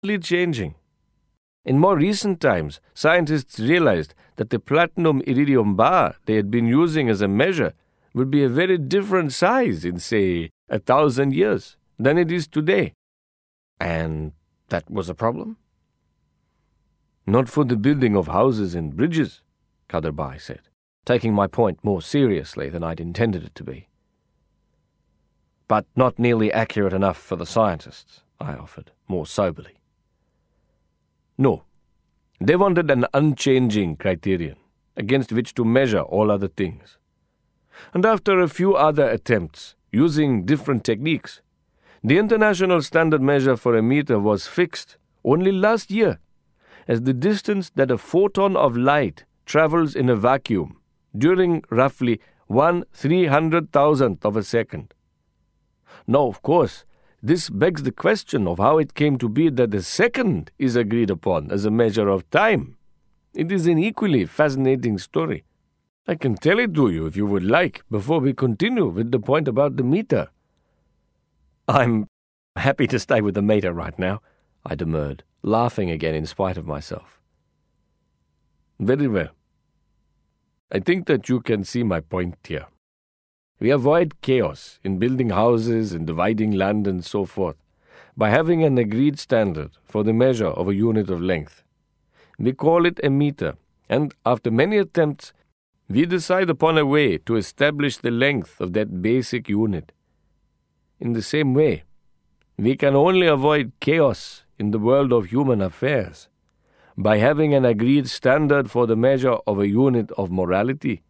changing. In more recent times, scientists realized that the platinum iridium bar they had been using as a measure would be a very different size in, say, 1,000 years than it is today. And that was a problem? Not for the building of houses and bridges, Kader Bhai said, taking my point more seriously than I'd intended it to be. But not nearly accurate enough for the scientists, I offered, more soberly. No, they wanted an unchanging criterion against which to measure all other things. And after a few other attempts, using different techniques, the international standard measure for a meter was fixed only last year as the distance that a photon of light travels in a vacuum during roughly 1/300,000th of a second. Now, of course, this begs the question of how it came to be that the second is agreed upon as a measure of time. It is an equally fascinating story. I can tell it to you if you would like before we continue with the point about the meter. I'm happy to stay with the meter right now, I demurred, laughing again in spite of myself. Very well. I think that you can see my point here. We avoid chaos in building houses and dividing land and so forth by having an agreed standard for the measure of a unit of length. We call it a meter, and after many attempts, we decide upon a way to establish the length of that basic unit. In the same way, we can only avoid chaos in the world of human affairs by having an agreed standard for the measure of a unit of morality.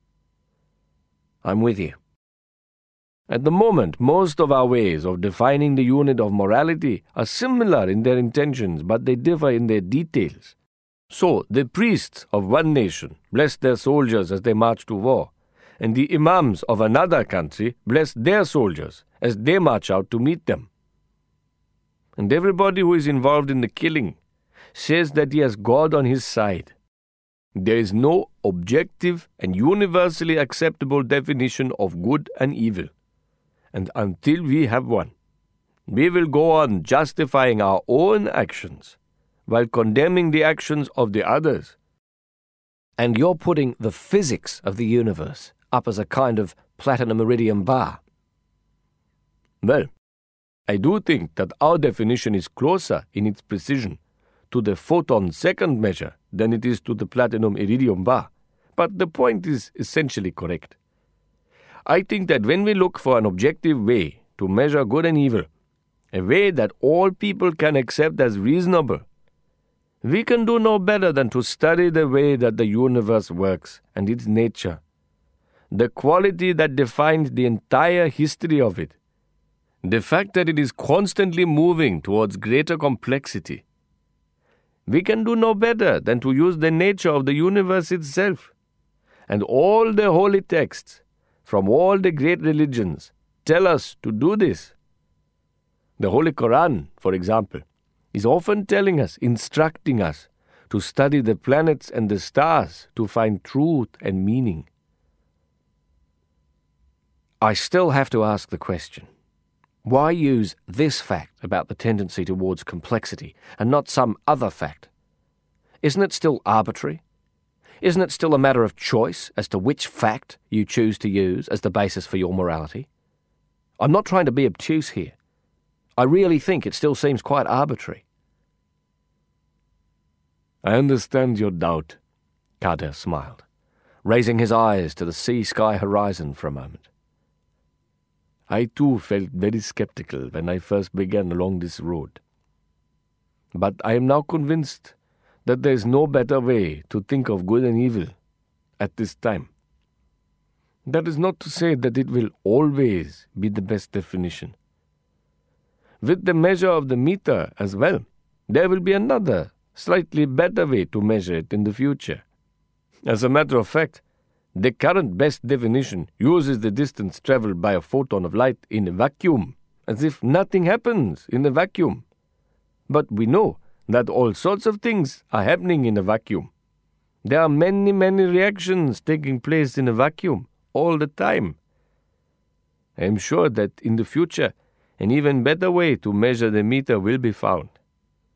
I'm with you. At the moment, most of our ways of defining the unit of morality are similar in their intentions, but they differ in their details. So, the priests of one nation bless their soldiers as they march to war, and the imams of another country bless their soldiers as they march out to meet them. And everybody who is involved in the killing says that he has God on his side. There is no objective and universally acceptable definition of good and evil. And until we have one, we will go on justifying our own actions while condemning the actions of the others. And you're putting the physics of the universe up as a kind of platinum iridium bar. Well, I do think that our definition is closer in its precision to the photon second measure than it is to the platinum iridium bar, but the point is essentially correct. I think that when we look for an objective way to measure good and evil, a way that all people can accept as reasonable, we can do no better than to study the way that the universe works and its nature, the quality that defines the entire history of it, the fact that it is constantly moving towards greater complexity. We can do no better than to use the nature of the universe itself. And all the holy texts, from all the great religions, tell us to do this. The Holy Quran, for example, is often telling us, instructing us, to study the planets and the stars to find truth and meaning. I still have to ask the question, why use this fact about the tendency towards complexity and not some other fact? Isn't it still arbitrary? Isn't it still a matter of choice as to which fact you choose to use as the basis for your morality? I'm not trying to be obtuse here. I really think it still seems quite arbitrary. I understand your doubt, Kader smiled, raising his eyes to the sea-sky horizon for a moment. I too felt very skeptical when I first began along this road. But I am now convinced that there is no better way to think of good and evil at this time. That is not to say that it will always be the best definition. With the measure of the meter as well, there will be another, slightly better way to measure it in the future. As a matter of fact, the current best definition uses the distance traveled by a photon of light in a vacuum, as if nothing happens in a vacuum. But we know that all sorts of things are happening in a vacuum. There are many, many reactions taking place in a vacuum all the time. I am sure that in the future, an even better way to measure the meter will be found.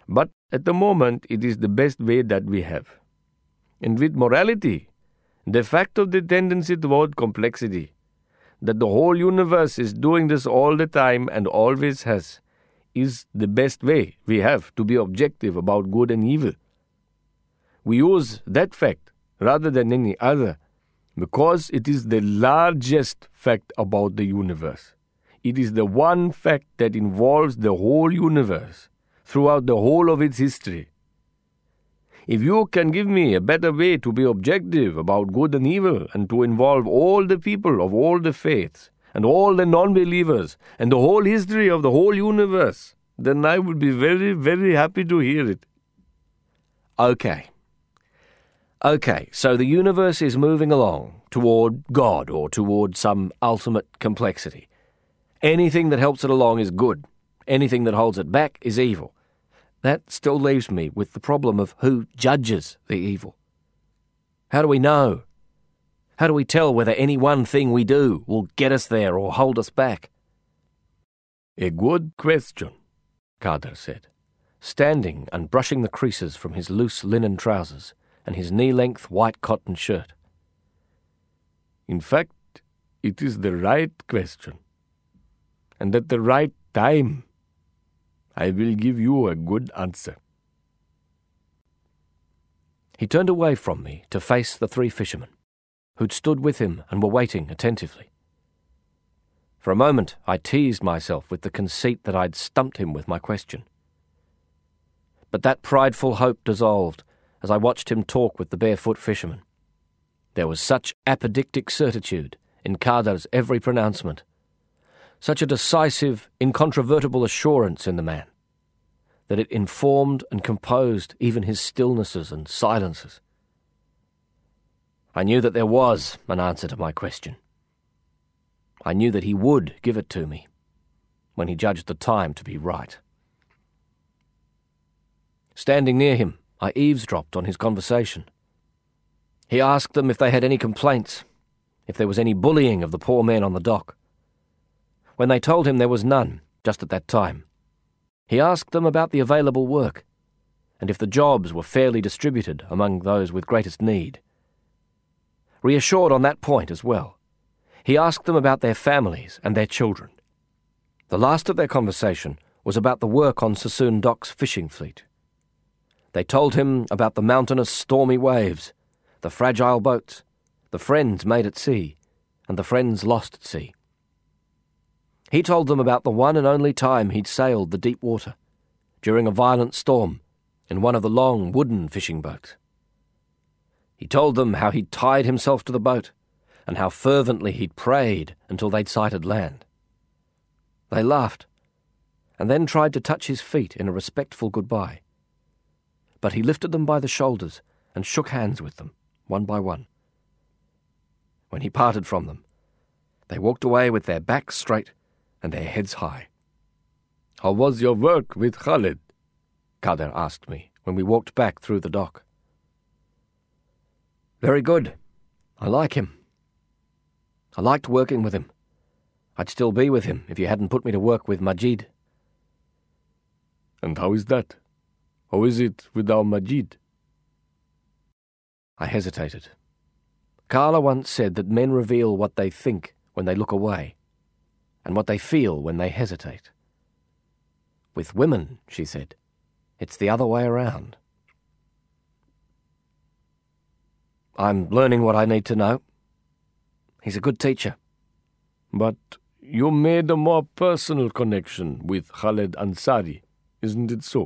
But at the moment, it is the best way that we have. And with morality, the fact of the tendency toward complexity, that the whole universe is doing this all the time and always has, is the best way we have to be objective about good and evil. We use that fact rather than any other because it is the largest fact about the universe. It is the one fact that involves the whole universe throughout the whole of its history. If you can give me a better way to be objective about good and evil and to involve all the people of all the faiths and all the non-believers and the whole history of the whole universe, then I would be very, very happy to hear it. Okay, so the universe is moving along toward God or toward some ultimate complexity. Anything that helps it along is good. Anything that holds it back is evil. That still leaves me with the problem of who judges the evil. How do we know? How do we tell whether any one thing we do will get us there or hold us back? A good question, Kader said, standing and brushing the creases from his loose linen trousers and his knee-length white cotton shirt. In fact, it is the right question. And at the right time, I will give you a good answer. He turned away from me to face the three fishermen, who'd stood with him and were waiting attentively. For a moment, I teased myself with the conceit that I'd stumped him with my question. But that prideful hope dissolved as I watched him talk with the barefoot fisherman. There was such apodictic certitude in Kader's every pronouncement, such a decisive, incontrovertible assurance in the man, that it informed and composed even his stillnesses and silences. I knew that there was an answer to my question. I knew that he would give it to me when he judged the time to be right. Standing near him, I eavesdropped on his conversation. He asked them if they had any complaints, if there was any bullying of the poor men on the dock. When they told him there was none, just at that time, he asked them about the available work, and if the jobs were fairly distributed among those with greatest need. Reassured on that point as well, he asked them about their families and their children. The last of their conversation was about the work on Sassoon Dock's fishing fleet. They told him about the mountainous stormy waves, the fragile boats, the friends made at sea, and the friends lost at sea. He told them about the one and only time he'd sailed the deep water, during a violent storm, in one of the long wooden fishing boats. He told them how he'd tied himself to the boat, and how fervently he'd prayed until they'd sighted land. They laughed, and then tried to touch his feet in a respectful goodbye. But he lifted them by the shoulders and shook hands with them, one by one. When he parted from them, they walked away with their backs straight and their heads high. "How was your work with Khaled?" Kader asked me when we walked back through the dock. "Very good. I like him. I liked working with him. I'd still be with him if you hadn't put me to work with Majid." "And how is that? How is it without Majid?" I hesitated. Carla once said that men reveal what they think when they look away, and what they feel when they hesitate. With women, she said, it's the other way around. "I'm learning what I need to know. He's a good teacher." "But you made a more personal connection with Khaled Ansari, isn't it so?"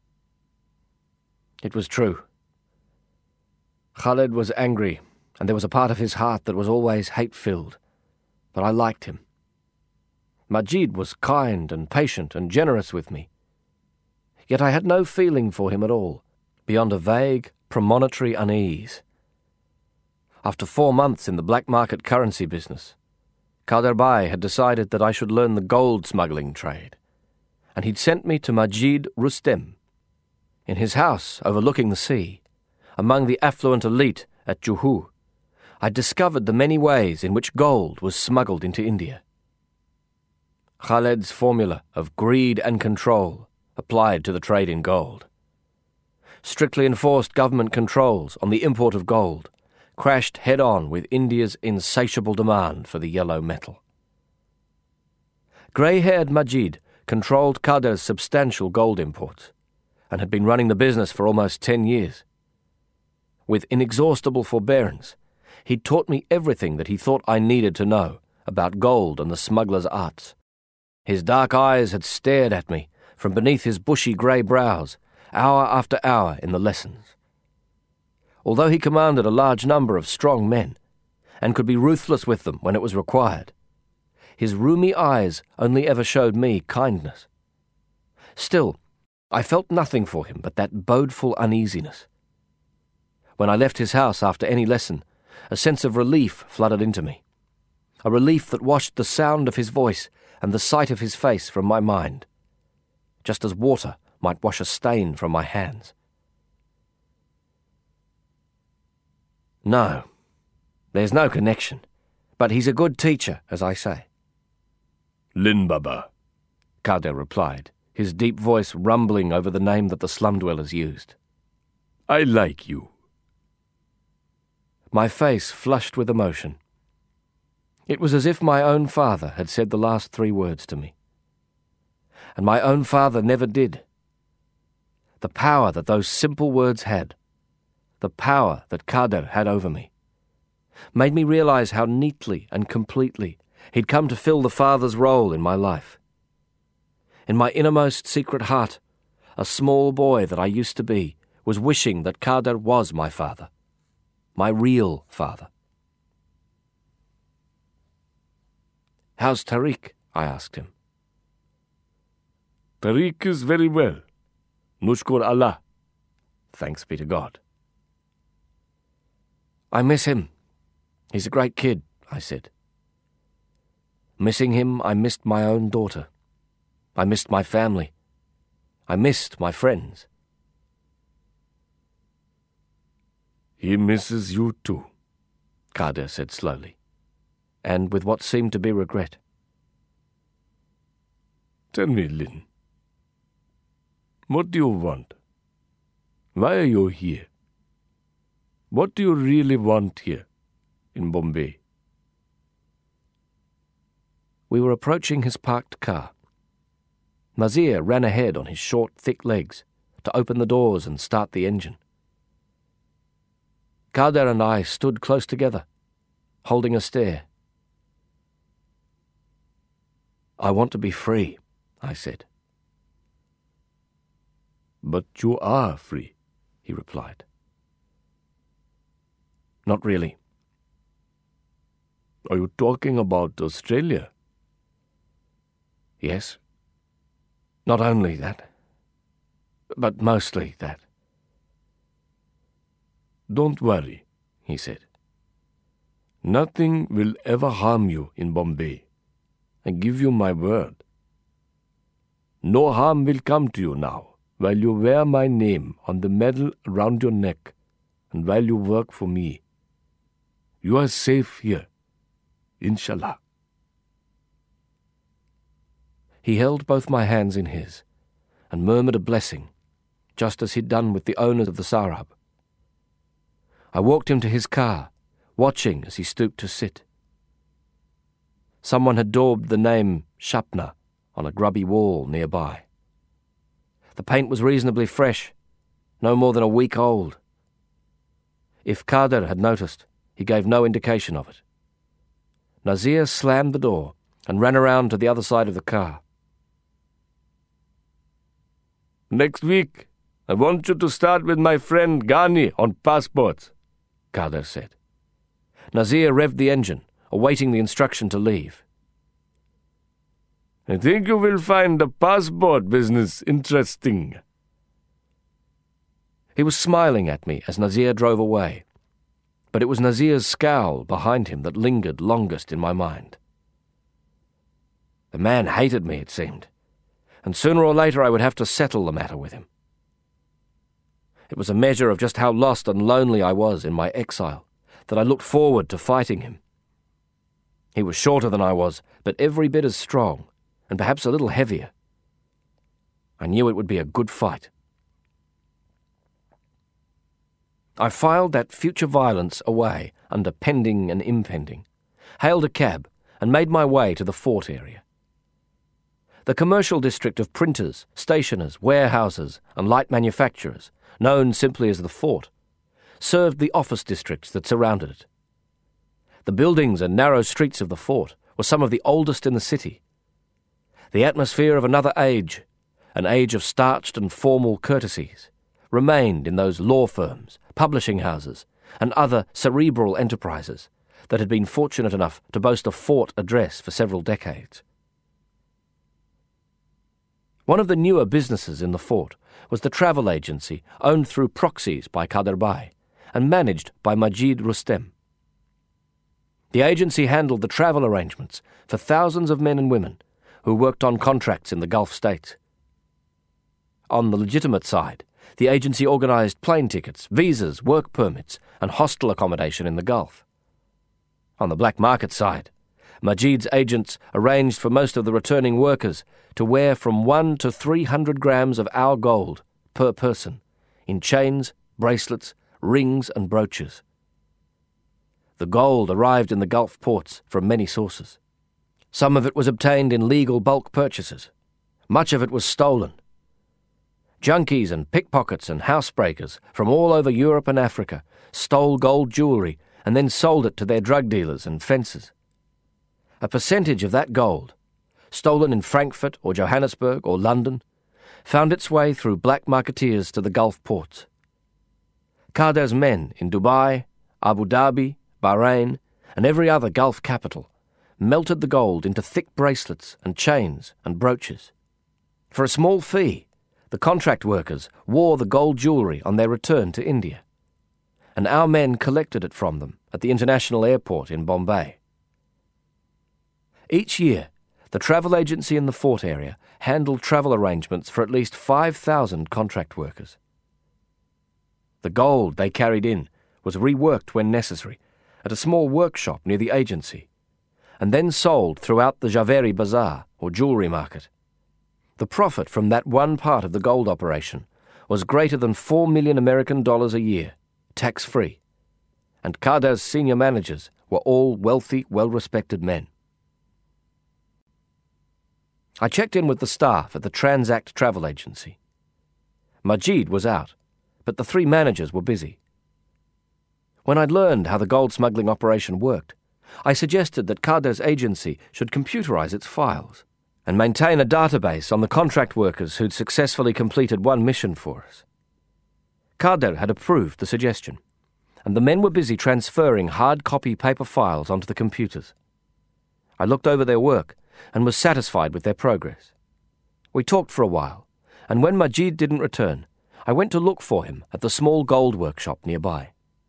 It was true. Khaled was angry, and there was a part of his heart that was always hate-filled, but I liked him. Majid was kind and patient and generous with me. Yet I had no feeling for him at all, beyond a vague, premonitory unease. After 4 months in the black market currency business, Kader Bey had decided that I should learn the gold smuggling trade, and he'd sent me to Majid Rustem. In his house overlooking the sea, among the affluent elite at Juhu, I discovered the many ways in which gold was smuggled into India. Khaled's formula of greed and control applied to the trade in gold. Strictly enforced government controls on the import of gold crashed head-on with India's insatiable demand for the yellow metal. Grey-haired Majid controlled Kader's substantial gold imports and had been running the business for almost 10 years. With inexhaustible forbearance, he'd taught me everything that he thought I needed to know about gold and the smuggler's arts. His dark eyes had stared at me from beneath his bushy grey brows, hour after hour in the lessons. Although he commanded a large number of strong men, and could be ruthless with them when it was required, his rheumy eyes only ever showed me kindness. Still, I felt nothing for him but that bodeful uneasiness. When I left his house after any lesson, a sense of relief flooded into me, a relief that washed the sound of his voice and the sight of his face from my mind, just as water might wash a stain from my hands. No, there's no connection, but he's a good teacher, as I say. Lin Baba, Kader replied, his deep voice rumbling over the name that the slum dwellers used. I like you. My face flushed with emotion. It was as if my own father had said the last 3 words to me. And my own father never did. The power that those simple words had, the power that Kader had over me, made me realize how neatly and completely he'd come to fill the father's role in my life. In my innermost secret heart, a small boy that I used to be was wishing that Kader was my father, my real father. "How's Tariq?" I asked him. Tariq is very well. Nushkur Allah. Thanks be to God. I miss him. He's a great kid, I said. Missing him, I missed my own daughter. I missed my family. I missed my friends. He misses you too, Kader said slowly, and with what seemed to be regret. Tell me, Lin, what do you want? Why are you here? What do you really want here, in Bombay? We were approaching his parked car. Nazir ran ahead on his short, thick legs to open the doors and start the engine. Kader and I stood close together, holding a stare. "I want to be free," I said. "But you are free," he replied. "Not really." "Are you talking about Australia?" "Yes. Not only that, but mostly that." "Don't worry," he said. "Nothing will ever harm you in Bombay. I give you my word. No harm will come to you now while you wear my name on the medal around your neck and while you work for me. You are safe here, inshallah." He held both my hands in his and murmured a blessing, just as he'd done with the owners of the Sarab. I walked him to his car, watching as he stooped to sit. Someone had daubed the name Shapna on a grubby wall nearby. The paint was reasonably fresh, no more than a week old. If Kader had noticed, he gave no indication of it. Nazir slammed the door and ran around to the other side of the car. "Next week, I want you to start with my friend Ghani on passports," Kader said. Nazir revved the engine, awaiting the instruction to leave. "I think you will find the passport business interesting." He was smiling at me as Nazir drove away, but it was Nazir's scowl behind him that lingered longest in my mind. The man hated me, it seemed, and sooner or later I would have to settle the matter with him. It was a measure of just how lost and lonely I was in my exile that I looked forward to fighting him. He was shorter than I was, but every bit as strong, and perhaps a little heavier. I knew it would be a good fight. I filed that future violence away under pending and impending, hailed a cab, and made my way to the fort area. The commercial district of printers, stationers, warehouses, and light manufacturers, known simply as the fort, served the office districts that surrounded it. The buildings and narrow streets of the fort were some of the oldest in the city. The atmosphere of another age, an age of starched and formal courtesies, remained in those law firms, publishing houses, and other cerebral enterprises that had been fortunate enough to boast a fort address for several decades. One of the newer businesses in the fort was the travel agency owned through proxies by Kader Bey and managed by Majid Rustem. The agency handled the travel arrangements for thousands of men and women who worked on contracts in the Gulf states. On the legitimate side, the agency organized plane tickets, visas, work permits, and hostel accommodation in the Gulf. On the black market side, Majid's agents arranged for most of the returning workers to wear from 1 to 300 grams of our gold per person in chains, bracelets, rings, and brooches. The gold arrived in the Gulf ports from many sources. Some of it was obtained in legal bulk purchases. Much of it was stolen. Junkies and pickpockets and housebreakers from all over Europe and Africa stole gold jewelry and then sold it to their drug dealers and fencers. A percentage of that gold, stolen in Frankfurt or Johannesburg or London, found its way through black marketeers to the Gulf ports. Kader's men in Dubai, Abu Dhabi, Bahrain, and every other Gulf capital melted the gold into thick bracelets and chains and brooches. For a small fee, the contract workers wore the gold jewelry on their return to India, and our men collected it from them at the international airport in Bombay. Each year, the travel agency in the fort area handled travel arrangements for at least 5,000 contract workers. The gold they carried in was reworked when necessary at a small workshop near the agency, and then sold throughout the Javeri Bazaar, or jewelry market. The profit from that one part of the gold operation was greater than $4 million a year, tax-free, and Kader's senior managers were all wealthy, well-respected men. I checked in with the staff at the Transact travel agency. Majid was out, but the 3 managers were busy. When I'd learned how the gold smuggling operation worked, I suggested that Kader's agency should computerize its files and maintain a database on the contract workers who'd successfully completed one mission for us. Kader had approved the suggestion, and the men were busy transferring hard-copy paper files onto the computers. I looked over their work and was satisfied with their progress. We talked for a while, and when Majid didn't return, I went to look for him at the small gold workshop nearby.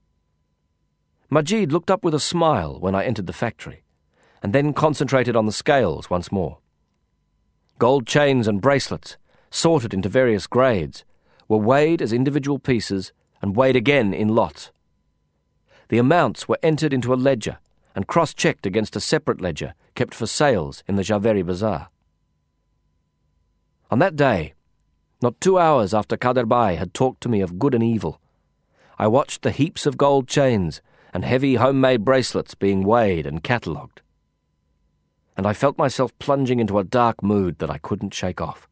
Majid looked up with a smile when I entered the factory, and then concentrated on the scales once more. Gold chains and bracelets, sorted into various grades, were weighed as individual pieces and weighed again in lots. The amounts were entered into a ledger and cross-checked against a separate ledger kept for sales in the Javeri Bazaar. On that day, not 2 hours after Kader Bey had talked to me of good and evil, I watched the heaps of gold chains and heavy homemade bracelets being weighed and catalogued. And I felt myself plunging into a dark mood that I couldn't shake off.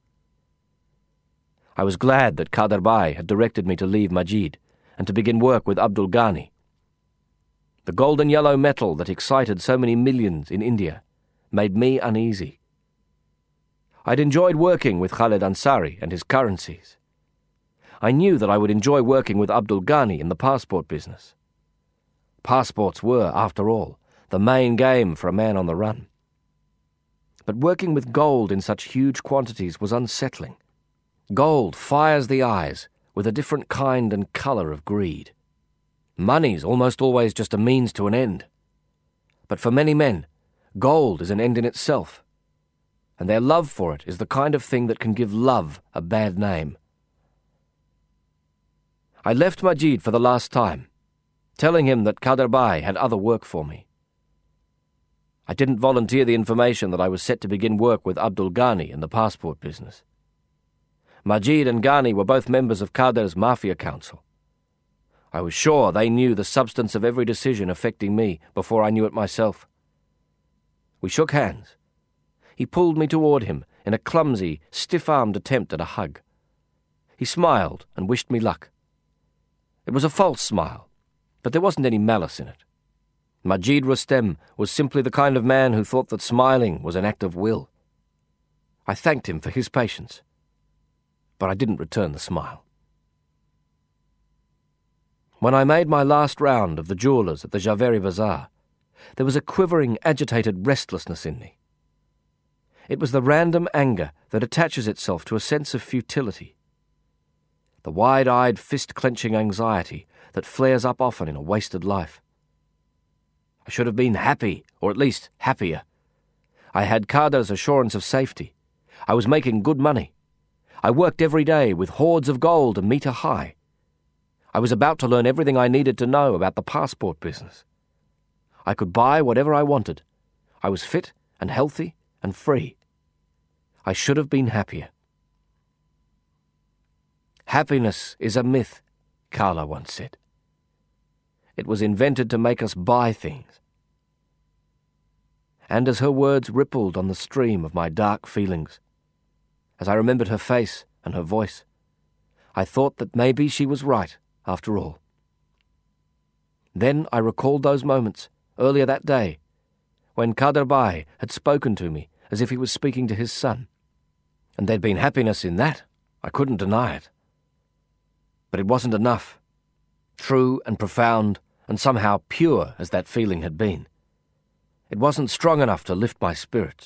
I was glad that Kader Bey had directed me to leave Majid and to begin work with Abdul Ghani. The golden yellow metal that excited so many millions in India made me uneasy. I'd enjoyed working with Khaled Ansari and his currencies. I knew that I would enjoy working with Abdul Ghani in the passport business. Passports were, after all, the main game for a man on the run. But working with gold in such huge quantities was unsettling. Gold fires the eyes with a different kind and colour of greed. Money's almost always just a means to an end. But for many men, gold is an end in itself, and their love for it is the kind of thing that can give love a bad name. I left Majid for the last time, telling him that Kader Bey had other work for me. I didn't volunteer the information that I was set to begin work with Abdul Ghani in the passport business. Majid and Ghani were both members of Kader's Mafia Council. I was sure they knew the substance of every decision affecting me before I knew it myself. We shook hands. He pulled me toward him in a clumsy, stiff-armed attempt at a hug. He smiled and wished me luck. It was a false smile, but there wasn't any malice in it. Majid Rustem was simply the kind of man who thought that smiling was an act of will. I thanked him for his patience, but I didn't return the smile. When I made my last round of the jewellers at the Javeri Bazaar, there was a quivering, agitated restlessness in me. It was the random anger that attaches itself to a sense of futility, the wide-eyed, fist-clenching anxiety that flares up often in a wasted life. I should have been happy, or at least happier. I had Kader's assurance of safety. I was making good money. I worked every day with hoards of gold a metre high. I was about to learn everything I needed to know about the passport business. I could buy whatever I wanted. I was fit and healthy and free. I should have been happier. Happiness is a myth, Carla once said. It was invented to make us buy things. And as her words rippled on the stream of my dark feelings, as I remembered her face and her voice, I thought that maybe she was right after all. Then I recalled those moments, earlier that day, when Kader Bhai had spoken to me as if he was speaking to his son. And there'd been happiness in that. I couldn't deny it. But it wasn't enough. True and profound and somehow pure as that feeling had been, it wasn't strong enough to lift my spirits.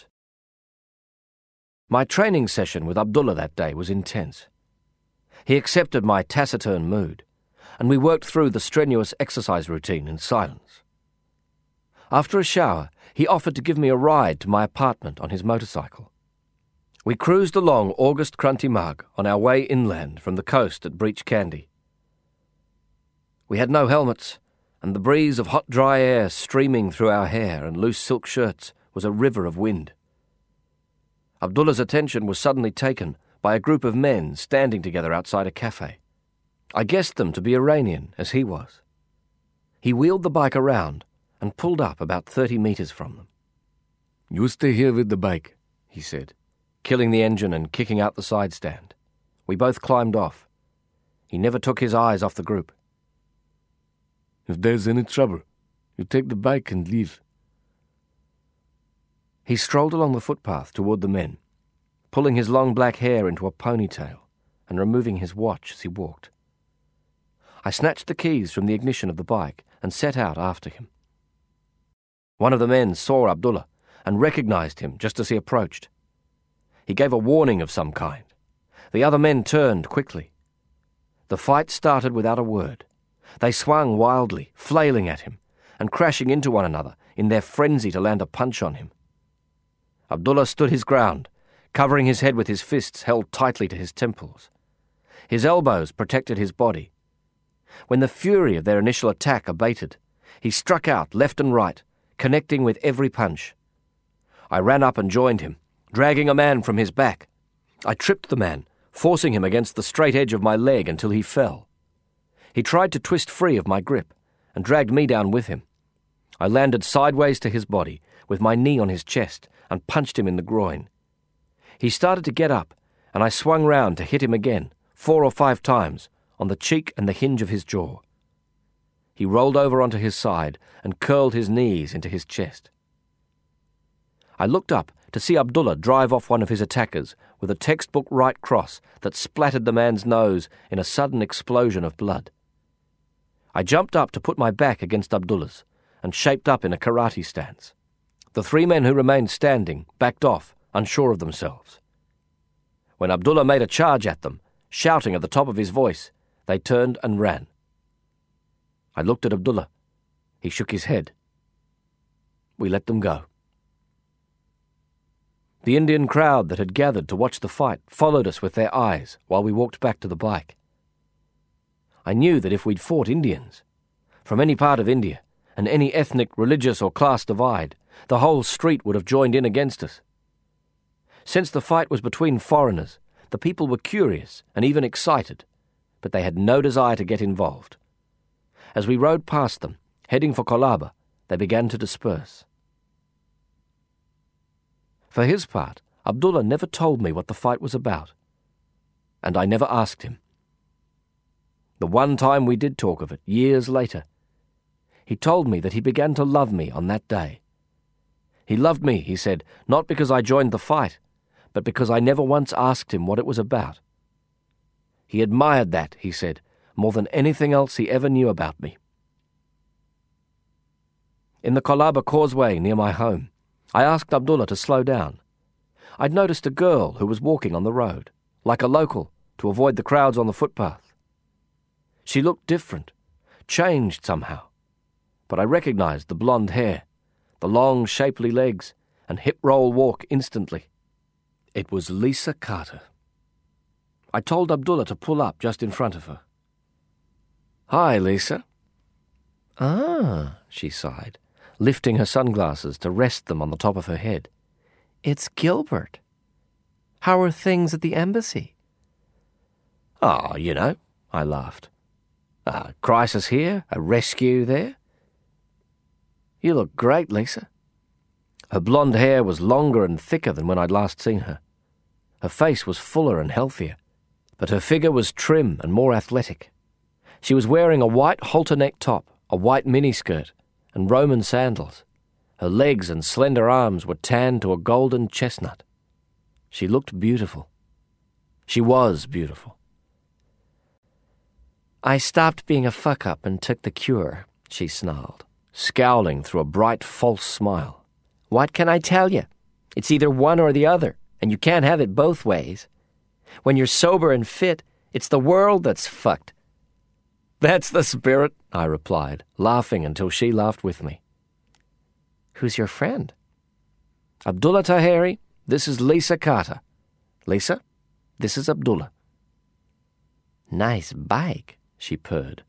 My training session with Abdullah that day was intense. He accepted my taciturn mood, and we worked through the strenuous exercise routine in silence. After a shower, he offered to give me a ride to my apartment on his motorcycle. We cruised along August Kranti Marg on our way inland from the coast at Breach Candy. We had no helmets, and the breeze of hot, dry air streaming through our hair and loose silk shirts was a river of wind. Abdullah's attention was suddenly taken by a group of men standing together outside a cafe. I guessed them to be Iranian, as he was. He wheeled the bike around and pulled up about 30 metres from them. "You stay here with the bike," he said, killing the engine and kicking out the side stand. We both climbed off. He never took his eyes off the group. "If there's any trouble, you take the bike and leave." He strolled along the footpath toward the men, pulling his long black hair into a ponytail and removing his watch as he walked. I snatched the keys from the ignition of the bike and set out after him. One of the men saw Abdullah and recognized him just as he approached. He gave a warning of some kind. The other men turned quickly. The fight started without a word. They swung wildly, flailing at him, and crashing into one another in their frenzy to land a punch on him. Abdullah stood his ground, covering his head with his fists held tightly to his temples. His elbows protected his body. When the fury of their initial attack abated, he struck out left and right, connecting with every punch. I ran up and joined him, dragging a man from his back. I tripped the man, forcing him against the straight edge of my leg until he fell. He tried to twist free of my grip and dragged me down with him. I landed sideways to his body, with my knee on his chest, and punched him in the groin. He started to get up, and I swung round to hit him again, 4 or 5 times, on the cheek and the hinge of his jaw. He rolled over onto his side and curled his knees into his chest. I looked up to see Abdullah drive off one of his attackers with a textbook right cross that splattered the man's nose in a sudden explosion of blood. I jumped up to put my back against Abdullah's and shaped up in a karate stance. The 3 men who remained standing backed off, unsure of themselves. When Abdullah made a charge at them, shouting at the top of his voice, they turned and ran. I looked at Abdullah. He shook his head. We let them go. The Indian crowd that had gathered to watch the fight followed us with their eyes while we walked back to the bike. I knew that if we'd fought Indians, from any part of India, and any ethnic, religious or class divide, the whole street would have joined in against us. Since the fight was between foreigners, The people were curious and even excited, but they had no desire to get involved. As we rode past them, heading for Colaba, they began to disperse. For his part, Abdullah never told me what the fight was about, and I never asked him. The one time we did talk of it, years later, he told me that he began to love me on that day. He loved me, he said, not because I joined the fight, but because I never once asked him what it was about. He admired that, he said, more than anything else he ever knew about me. In the Colaba Causeway near my home, I asked Abdullah to slow down. I'd noticed a girl who was walking on the road, like a local, to avoid the crowds on the footpath. She looked different, changed somehow, but I recognized the blonde hair, the long, shapely legs, and hip-roll walk instantly. It was Lisa Carter. I told Abdullah to pull up just in front of her. "Hi, Lisa." "Ah," she sighed, lifting her sunglasses to rest them on the top of her head. "It's Gilbert. How are things at the embassy?" "Oh, you know," I laughed. "A crisis here, a rescue there." "You look great, Lisa." Her blonde hair was longer and thicker than when I'd last seen her. Her face was fuller and healthier, but her figure was trim and more athletic. She was wearing a white halter-neck top, a white miniskirt, and Roman sandals. Her legs and slender arms were tanned to a golden chestnut. She looked beautiful. She was beautiful. "I stopped being a fuck-up and took the cure," she snarled, scowling through a bright, false smile. "What can I tell you? It's either one or the other, and you can't have it both ways. When you're sober and fit, it's the world that's fucked." "That's the spirit," I replied, laughing until she laughed with me. "Who's your friend?" "Abdullah Taheri, this is Lisa Carter. Lisa, this is Abdullah." "Nice bike," she purred.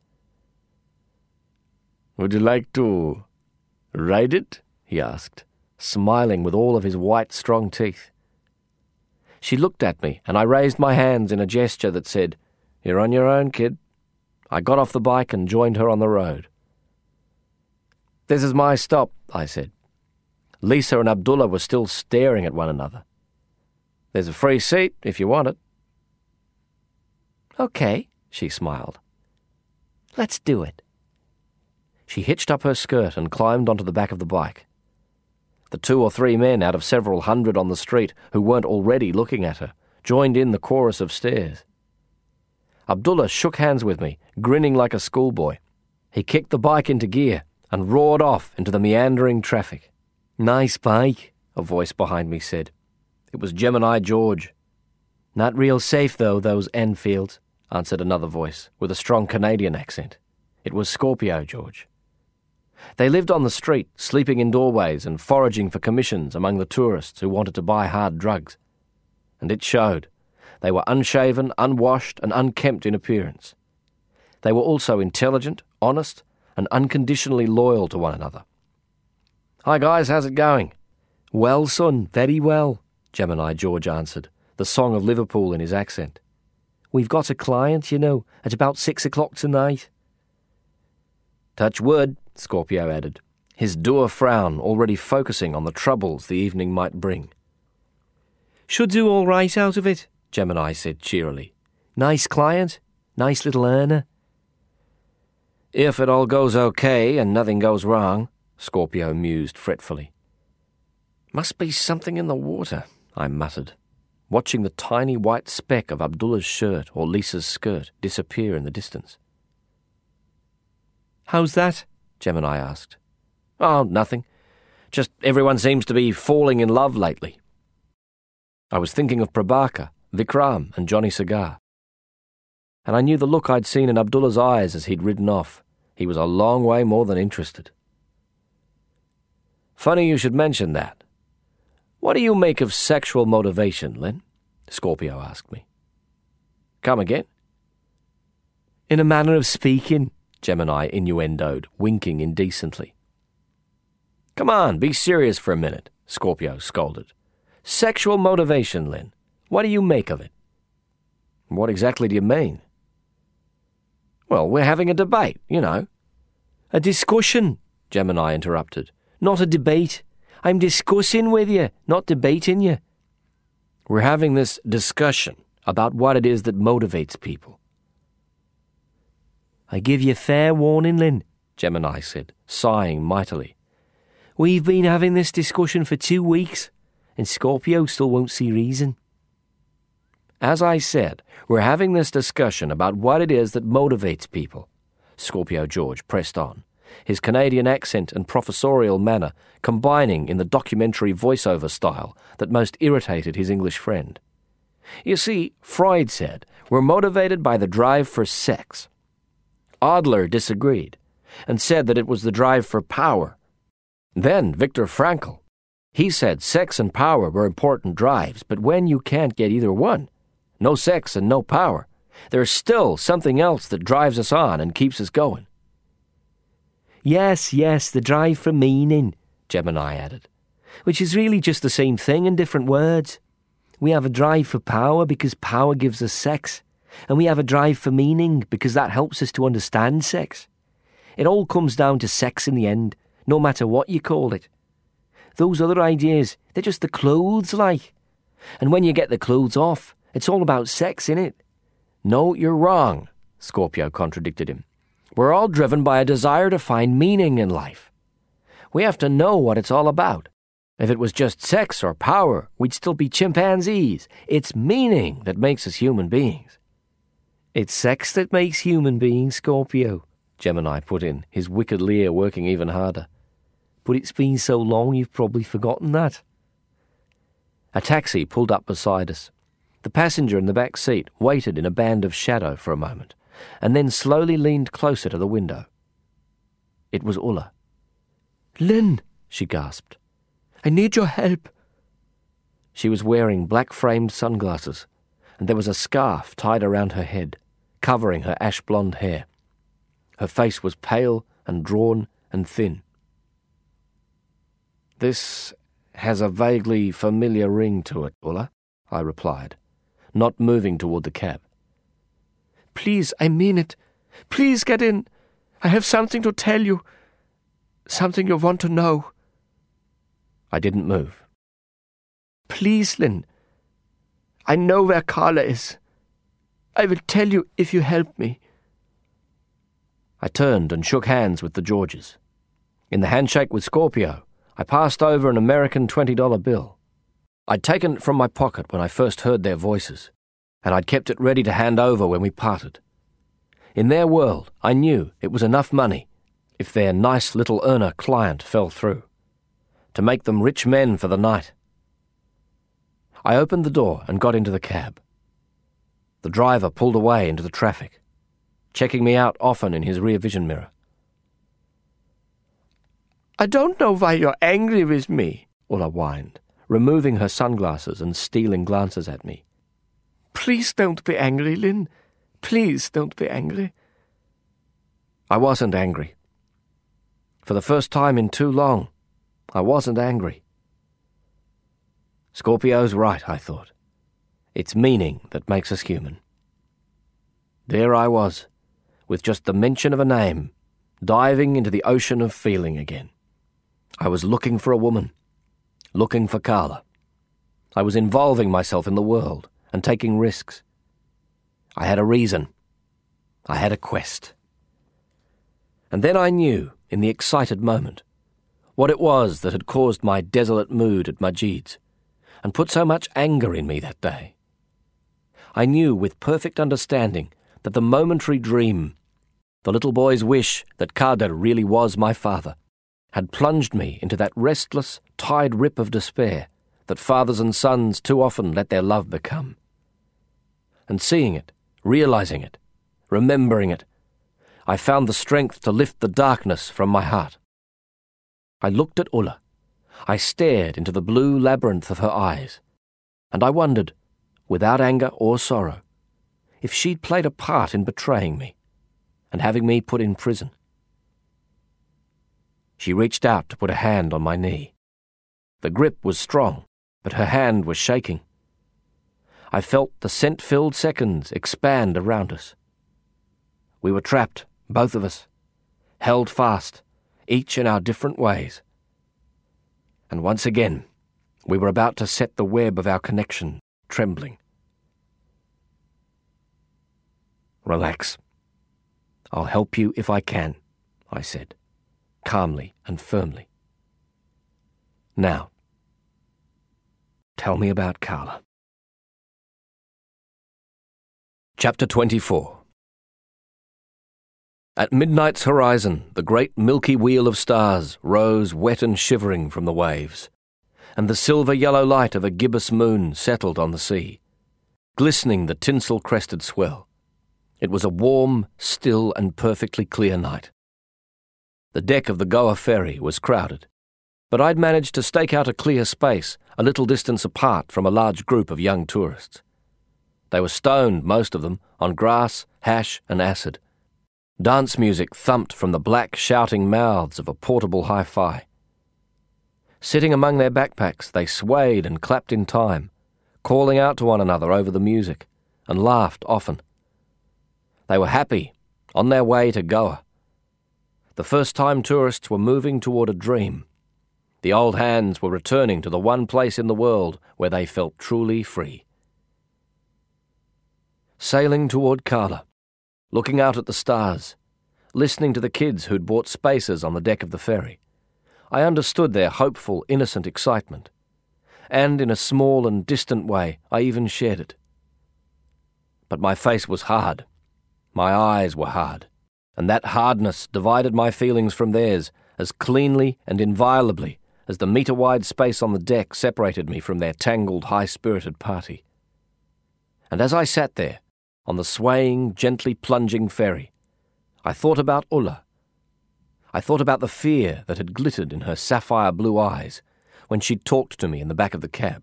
"Would you like to ride it?" he asked, smiling with all of his white, strong teeth. She looked at me, and I raised my hands in a gesture that said, "You're on your own, kid." I got off the bike and joined her on the road. "This is my stop," I said. Lisa and Abdullah were still staring at one another. "There's a free seat if you want it." "Okay," she smiled. "Let's do it." She hitched up her skirt and climbed onto the back of the bike. The 2 or 3 men out of several hundred on the street who weren't already looking at her joined in the chorus of stares. Abdullah shook hands with me, grinning like a schoolboy. He kicked the bike into gear and roared off into the meandering traffic. "Nice bike," a voice behind me said. It was Gemini George. "Not real safe, though, those Enfields," answered another voice with a strong Canadian accent. It was Scorpio George. They lived on the street, sleeping in doorways and foraging for commissions among the tourists who wanted to buy hard drugs. And it showed. They were unshaven, unwashed, and unkempt in appearance. They were also intelligent, honest, and unconditionally loyal to one another. "Hi guys, how's it going?" "Well, son, very well," Gemini George answered, the song of Liverpool in his accent. "We've got a client, you know, at about 6 o'clock tonight." "Touch wood," Scorpio added, his dour frown already focusing on the troubles the evening might bring. "Should do all right out of it," Gemini said cheerily. "Nice client, nice little earner." "If it all goes okay and nothing goes wrong," Scorpio mused fretfully. "Must be something in the water," I muttered, watching the tiny white speck of Abdullah's shirt or Lisa's skirt disappear in the distance. "How's that?" Gemini asked. "Oh, nothing. Just everyone seems to be falling in love lately." I was thinking of Prabhakar, Vikram, and Johnny Cigar. And I knew the look I'd seen in Abdullah's eyes as he'd ridden off. He was a long way more than interested. "Funny you should mention that. What do you make of sexual motivation, Len?" Scorpio asked me. "Come again?" "In a manner of speaking," Gemini innuendoed, winking indecently. "Come on, be serious for a minute," Scorpio scolded. "Sexual motivation, Len. What do you make of it?" What exactly do you mean? Well, we're having a debate, you know. A discussion, Gemini interrupted. Not a debate. I'm discussing with you, not debating you. We're having this discussion about what it is that motivates people. I give you fair warning, Lynn, Gemini said, sighing mightily. We've been having this discussion for 2 weeks, and Scorpio still won't see reason. As I said, we're having this discussion about what it is that motivates people, Scorpio George pressed on, his Canadian accent and professorial manner combining in the documentary voiceover style that most irritated his English friend. You see, Freud said we're motivated by the drive for sex. Adler disagreed and said that it was the drive for power. Then Viktor Frankl. He said sex and power were important drives, but when you can't get either one, no sex and no power, there's still something else that drives us on and keeps us going. Yes, the drive for meaning, Gemini added, which is really just the same thing in different words. We have a drive for power because power gives us sex, and we have a drive for meaning because that helps us to understand sex. It all comes down to sex in the end, no matter what you call it. Those other ideas, they're just the clothes like. And when you get the clothes off, it's all about sex, innit? No, you're wrong, Scorpio contradicted him. We're all driven by a desire to find meaning in life. We have to know what it's all about. If it was just sex or power, we'd still be chimpanzees. It's meaning that makes us human beings. It's sex that makes human beings, Scorpio, Gemini put in, his wicked leer working even harder. But it's been so long you've probably forgotten that. A taxi pulled up beside us. The passenger in the back seat waited in a band of shadow for a moment, and then slowly leaned closer to the window. It was Ulla. "Lynn," she gasped. "I need your help." She was wearing black-framed sunglasses, and there was a scarf tied around her head, covering her ash-blonde hair. Her face was pale and drawn and thin. "This has a vaguely familiar ring to it, Ulla," I replied, not moving toward the cab. "Please, I mean it. Please get in. I have something to tell you. Something you want to know." I didn't move. "Please, Lynn. I know where Carla is. I will tell you if you help me." I turned and shook hands with the Georges. In the handshake with Scorpio, I passed over an American $20 bill. I'd taken it from my pocket when I first heard their voices, and I'd kept it ready to hand over when we parted. In their world, I knew it was enough money, if their nice little earner client fell through, to make them rich men for the night. I opened the door and got into the cab. The driver pulled away into the traffic, checking me out often in his rear vision mirror. "I don't know why you're angry with me," Ulla whined, removing her sunglasses and stealing glances at me. "Please don't be angry, Lynn. Please don't be angry." I wasn't angry. For the first time in too long, I wasn't angry. Scorpio's right, I thought. It's meaning that makes us human. There I was, with just the mention of a name, diving into the ocean of feeling again. I was looking for a woman, looking for Carla. I was involving myself in the world and taking risks. I had a reason. I had a quest. And then I knew, in the excited moment, what it was that had caused my desolate mood at Majid's and put so much anger in me that day. I knew with perfect understanding that the momentary dream, the little boy's wish that Kader really was my father, had plunged me into that restless, tide rip of despair that fathers and sons too often let their love become. And seeing it, realizing it, remembering it, I found the strength to lift the darkness from my heart. I looked at Ulla. I stared into the blue labyrinth of her eyes, and I wondered, without anger or sorrow, if she'd played a part in betraying me and having me put in prison. She reached out to put a hand on my knee. The grip was strong, but her hand was shaking. I felt the scent-filled seconds expand around us. We were trapped, both of us, held fast, each in our different ways. And once again, we were about to set the web of our connection trembling. "Relax. I'll help you if I can," I said, calmly and firmly. "Now, tell me about Carla." Chapter 24. At midnight's horizon, the great milky wheel of stars rose wet and shivering from the waves, and the silver-yellow light of a gibbous moon settled on the sea, glistening the tinsel-crested swell. It was a warm, still, and perfectly clear night. The deck of the Goa ferry was crowded, but I'd managed to stake out a clear space a little distance apart from a large group of young tourists. They were stoned, most of them, on grass, hash, and acid. Dance music thumped from the black, shouting mouths of a portable hi-fi. Sitting among their backpacks, they swayed and clapped in time, calling out to one another over the music, and laughed often. They were happy, on their way to Goa. The first-time tourists were moving toward a dream. The old hands were returning to the one place in the world where they felt truly free. Sailing toward Carla, looking out at the stars, listening to the kids who'd bought spaces on the deck of the ferry, I understood their hopeful, innocent excitement, and in a small and distant way I even shared it. But my face was hard, my eyes were hard, and that hardness divided my feelings from theirs as cleanly and inviolably as the metre-wide space on the deck separated me from their tangled, high-spirited party. And as I sat there, on the swaying, gently plunging ferry, I thought about Ulla. I thought about the fear that had glittered in her sapphire-blue eyes when she'd talked to me in the back of the cab.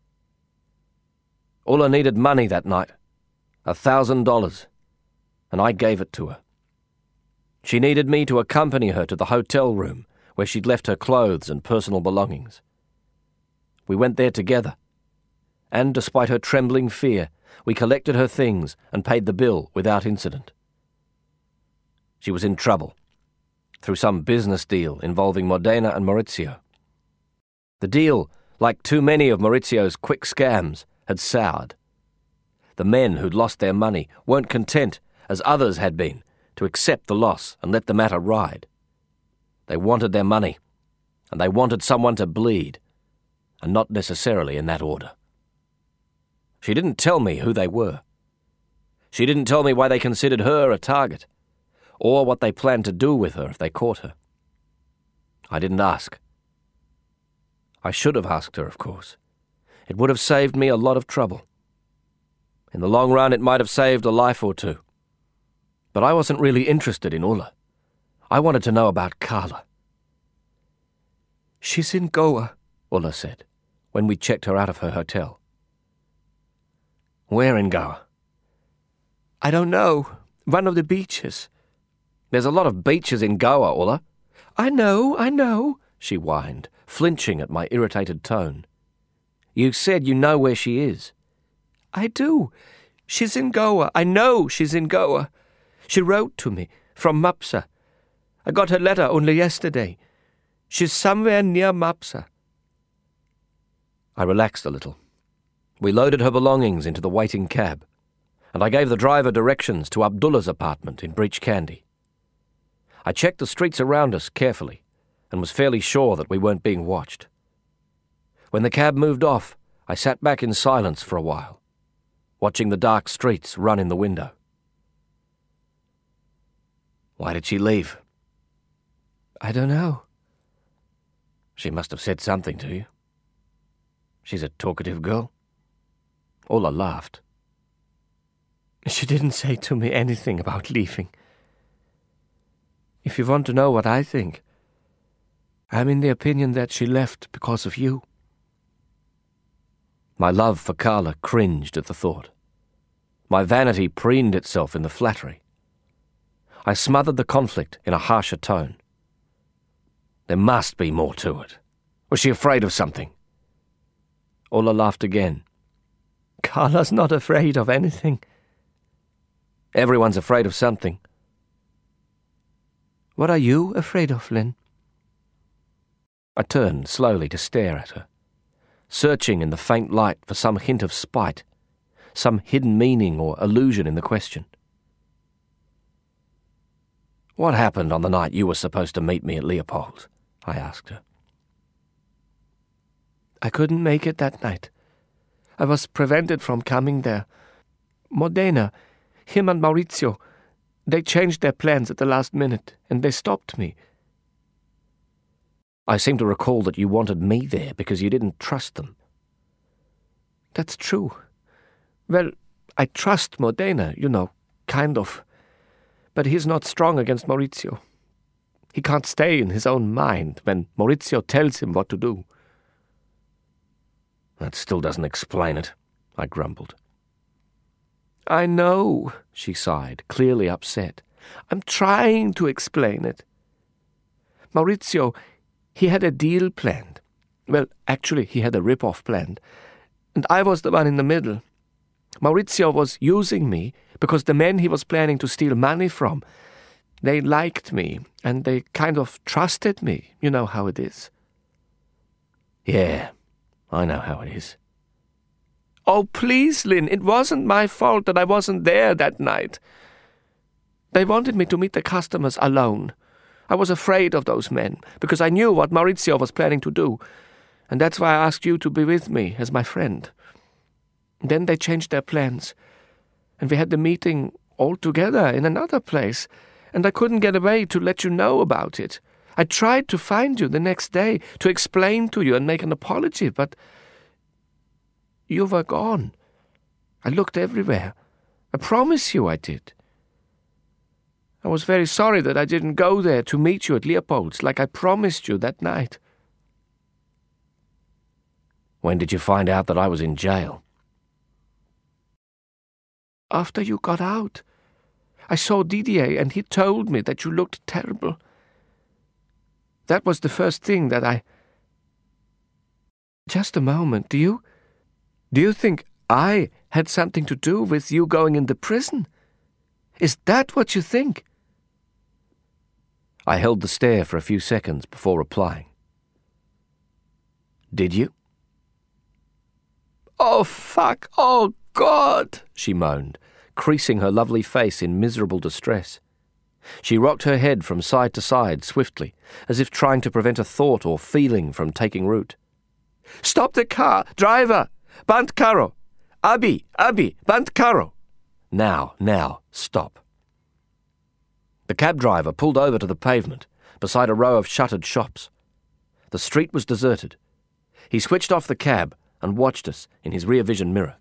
Ulla needed money that night, $1,000, and I gave it to her. She needed me to accompany her to the hotel room where she'd left her clothes and personal belongings. We went there together, and despite her trembling fear, we collected her things and paid the bill without incident. She was in trouble, through some business deal involving Modena and Maurizio. The deal, like too many of Maurizio's quick scams, had soured. The men who'd lost their money weren't content, as others had been, to accept the loss and let the matter ride. They wanted their money, and they wanted someone to bleed, and not necessarily in that order. She didn't tell me who they were. She didn't tell me why they considered her a target, or what they planned to do with her if they caught her. I didn't ask. I should have asked her, of course. It would have saved me a lot of trouble. In the long run, it might have saved a life or two. But I wasn't really interested in Ulla. I wanted to know about Carla. "She's in Goa," Ulla said, when we checked her out of her hotel. "Where in Goa?" "I don't know. One of the beaches." "There's a lot of beaches in Goa, Ulla." I know, she whined, flinching at my irritated tone. "You said you know where she is." "I do. She's in Goa. I know she's in Goa. She wrote to me from Mapsa. I got her letter only yesterday. She's somewhere near Mapsa." I relaxed a little. We loaded her belongings into the waiting cab, and I gave the driver directions to Abdullah's apartment in Breach Candy. I checked the streets around us carefully and was fairly sure that we weren't being watched. When the cab moved off, I sat back in silence for a while, watching the dark streets run in the window. "Why did she leave?" "I don't know." "She must have said something to you. She's a talkative girl." Ulla laughed. "She didn't say to me anything about leaving. If you want to know what I think, I'm in the opinion that she left because of you." My love for Carla cringed at the thought. My vanity preened itself in the flattery. I smothered the conflict in a harsher tone. There must be more to it. Was she afraid of something? Ulla laughed again. Carla's not afraid of anything. Everyone's afraid of something. What are you afraid of, Lynn? I turned slowly to stare at her, searching in the faint light for some hint of spite, some hidden meaning or allusion in the question. What happened on the night you were supposed to meet me at Leopold's? I asked her. I couldn't make it that night. I was prevented from coming there. Modena, him and Maurizio, they changed their plans at the last minute, and they stopped me. I seem to recall that you wanted me there because you didn't trust them. That's true. Well, I trust Modena, kind of. But he's not strong against Maurizio. He can't stay in his own mind when Maurizio tells him what to do. That still doesn't explain it, I grumbled. I know, she sighed, clearly upset. I'm trying to explain it. Maurizio, he had a deal planned. Well, actually, he had a rip-off planned. And I was the one in the middle. Maurizio was using me because the men he was planning to steal money from, they liked me and they kind of trusted me. You know how it is. Yeah, I know how it is. Oh, please, Lynn, it wasn't my fault that I wasn't there that night. They wanted me to meet the customers alone. I was afraid of those men because I knew what Maurizio was planning to do, and that's why I asked you to be with me as my friend. Then they changed their plans, and we had the meeting all together in another place, and I couldn't get away to let you know about it. I tried to find you the next day to explain to you and make an apology, but you were gone. I looked everywhere. I promise you I did. I was very sorry that I didn't go there to meet you at Leopold's like I promised you that night. When did you find out that I was in jail? After you got out. I saw Didier and he told me that you looked terrible. That was the first thing that I... Just a moment, do you think I had something to do with you going into prison? Is that what you think? I held the stare for a few seconds before replying. Did you? Oh, fuck! Oh, God! She moaned, creasing her lovely face in miserable distress. She rocked her head from side to side swiftly, as if trying to prevent a thought or feeling from taking root. Stop the car! Driver! Bant caro! Abi! Bant caro! Now, stop. The cab driver pulled over to the pavement, beside a row of shuttered shops. The street was deserted. He switched off the cab and watched us in his rear vision mirror.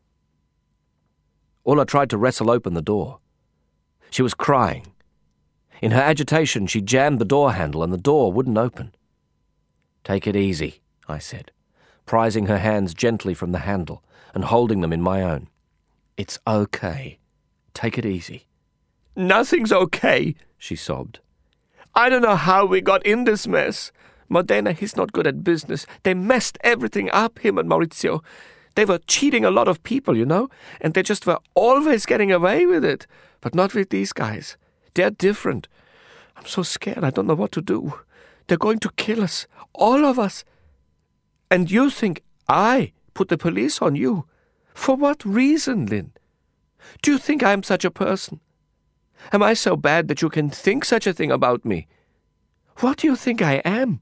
Ulla tried to wrestle open the door. She was crying. In her agitation, she jammed the door handle and the door wouldn't open. Take it easy, I said, prizing her hands gently from the handle and holding them in my own. It's okay. Take it easy. Nothing's okay, she sobbed. I don't know how we got in this mess. Modena, he's not good at business. They messed everything up, him and Maurizio. They were cheating a lot of people, and they just were always getting away with it. But not with these guys. They're different. I'm so scared, I don't know what to do. They're going to kill us, all of us. And you think I put the police on you? For what reason, Lynn? Do you think I'm such a person? Am I so bad that you can think such a thing about me? What do you think I am?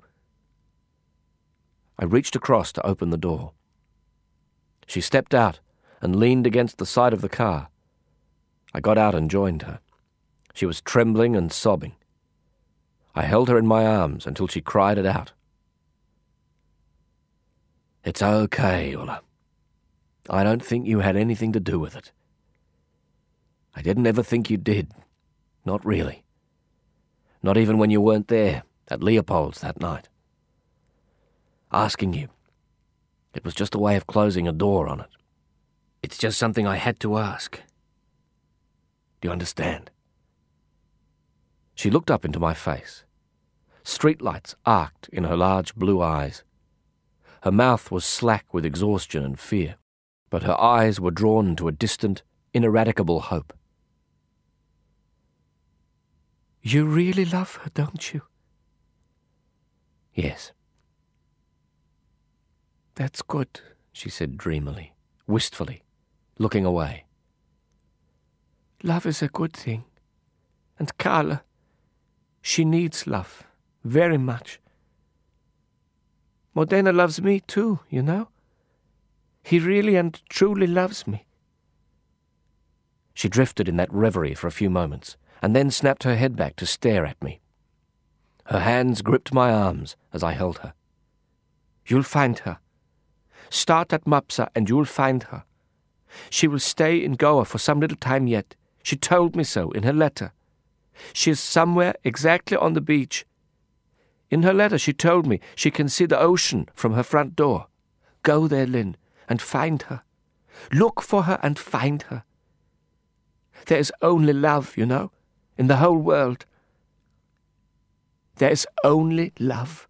I reached across to open the door. She stepped out and leaned against the side of the car. I got out and joined her. She was trembling and sobbing. I held her in my arms until she cried it out. It's okay, Ulla. I don't think you had anything to do with it. I didn't ever think you did. Not really. Not even when you weren't there at Leopold's that night. Asking you. It was just a way of closing a door on it. It's just something I had to ask. Do you understand? She looked up into my face. Streetlights arced in her large blue eyes. Her mouth was slack with exhaustion and fear. but her eyes were drawn to a distant, ineradicable hope. "You really love her, don't you?" "Yes." "That's good," she said dreamily, wistfully, looking away. "Love is a good thing. And Carla, she needs love, very much. Modena loves me too, you know. He really and truly loves me." She drifted in that reverie for a few moments, and then snapped her head back to stare at me. Her hands gripped my arms as I held her. "You'll find her. Start at Mapsa and you'll find her. She will stay in Goa for some little time yet. She told me so in her letter. She is somewhere exactly on the beach. In her letter she told me she can see the ocean from her front door. Go there, Lynn, and find her. Look for her and find her. There is only love, you know, in the whole world. There is only love."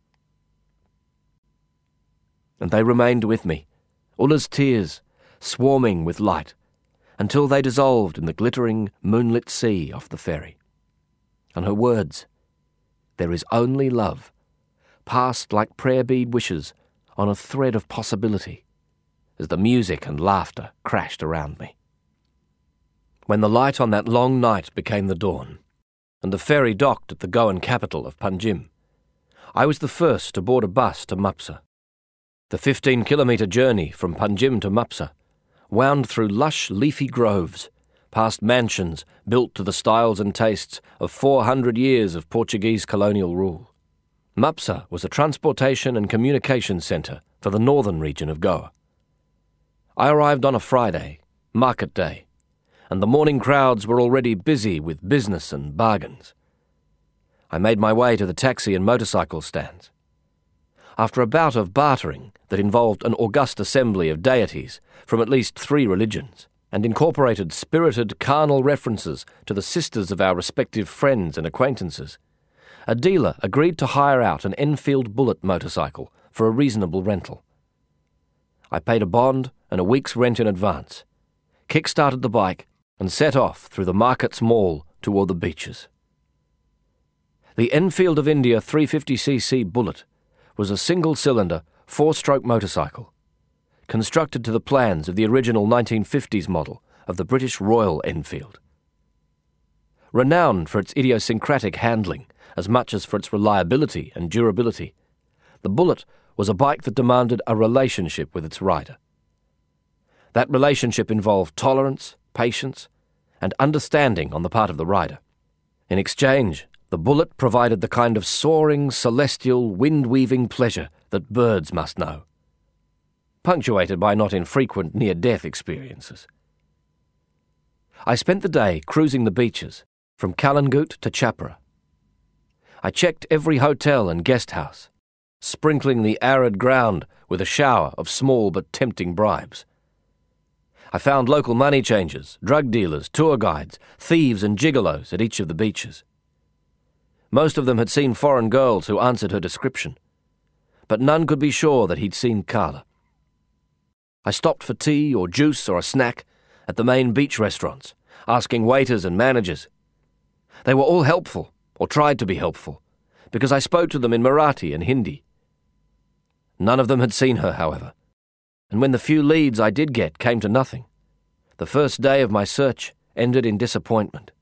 And they remained with me, Ulla's tears swarming with light, until they dissolved in the glittering, moonlit sea off the ferry. And her words, "There is only love," passed like prayer bead wishes on a thread of possibility, as the music and laughter crashed around me. When the light on that long night became the dawn, and the ferry docked at the Goan capital of Panjim, I was the first to board a bus to Mapsa. The 15-kilometre journey from Panjim to Mapsa wound through lush, leafy groves, past mansions built to the styles and tastes of 400 years of Portuguese colonial rule. Mapsa was a transportation and communication centre for the northern region of Goa. I arrived on a Friday, market day, and the morning crowds were already busy with business and bargains. I made my way to the taxi and motorcycle stands. After a bout of bartering that involved an august assembly of deities from at least 3 religions, and incorporated spirited carnal references to the sisters of our respective friends and acquaintances, a dealer agreed to hire out an Enfield Bullet motorcycle for a reasonable rental. I paid a bond and a week's rent in advance, kick-started the bike, and set off through the market's mall toward the beaches. The Enfield of India 350cc Bullet was a single-cylinder, 4-stroke motorcycle, constructed to the plans of the original 1950s model of the British Royal Enfield. Renowned for its idiosyncratic handling as much as for its reliability and durability, the Bullet was a bike that demanded a relationship with its rider. That relationship involved tolerance, patience, and understanding on the part of the rider. In exchange, the Bullet provided the kind of soaring, celestial, wind-weaving pleasure that birds must know, punctuated by not infrequent near-death experiences. I spent the day cruising the beaches, from Kalangut to Chapra. I checked every hotel and guest house, sprinkling the arid ground with a shower of small but tempting bribes. I found local money changers, drug dealers, tour guides, thieves and gigolos at each of the beaches. Most of them had seen foreign girls who answered her description, but none could be sure that he'd seen Carla. I stopped for tea or juice or a snack at the main beach restaurants, asking waiters and managers. They were all helpful, or tried to be helpful, because I spoke to them in Marathi and Hindi. None of them had seen her, however, and when the few leads I did get came to nothing, the first day of my search ended in disappointment.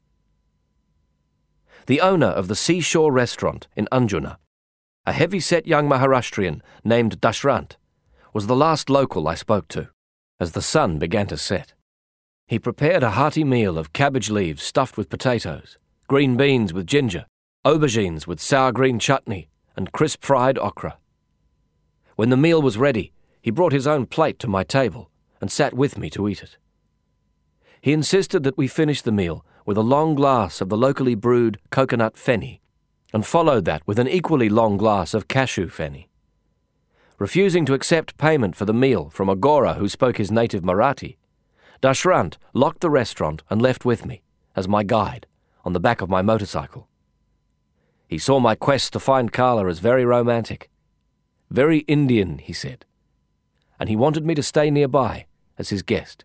The owner of the seashore restaurant in Anjuna, a heavy-set young Maharashtrian named Dashrant, was the last local I spoke to, as the sun began to set. He prepared a hearty meal of cabbage leaves stuffed with potatoes, green beans with ginger, aubergines with sour green chutney, and crisp fried okra. When the meal was ready, he brought his own plate to my table and sat with me to eat it. He insisted that we finish the meal with a long glass of the locally brewed coconut feni, and followed that with an equally long glass of cashew feni. Refusing to accept payment for the meal from a Gora who spoke his native Marathi, Dashrant locked the restaurant and left with me, as my guide, on the back of my motorcycle. He saw my quest to find Carla as very romantic. Very Indian, he said, and he wanted me to stay nearby as his guest.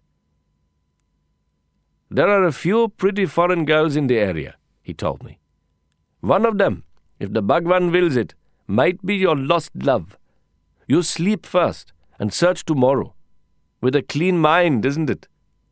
"There are a few pretty foreign girls in the area," he told me. "One of them, if the Bhagwan wills it, might be your lost love. You sleep first and search tomorrow. With a clean mind, isn't it?"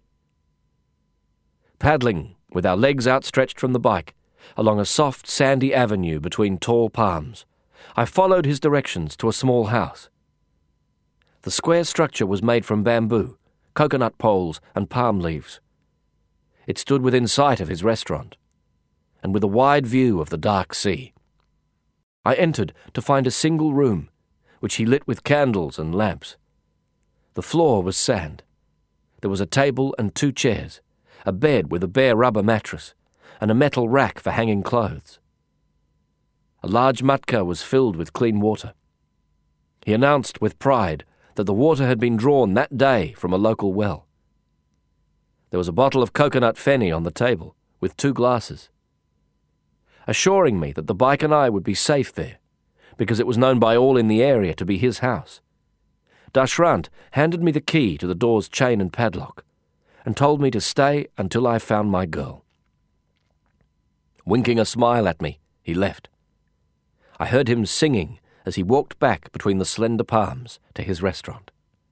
Paddling, with our legs outstretched from the bike, along a soft, sandy avenue between tall palms, I followed his directions to a small house. The square structure was made from bamboo, coconut poles, and palm leaves. It stood within sight of his restaurant, and with a wide view of the dark sea. I entered to find a single room, which he lit with candles and lamps. The floor was sand. There was a table and 2 chairs, a bed with a bare rubber mattress, and a metal rack for hanging clothes. A large matka was filled with clean water. He announced with pride that the water had been drawn that day from a local well. There was a bottle of coconut feni on the table, with 2 glasses. Assuring me that the bike and I would be safe there, because it was known by all in the area to be his house, Dashrant handed me the key to the door's chain and padlock, and told me to stay until I found my girl. Winking a smile at me, he left. I heard him singing as he walked back between the slender palms to his restaurant.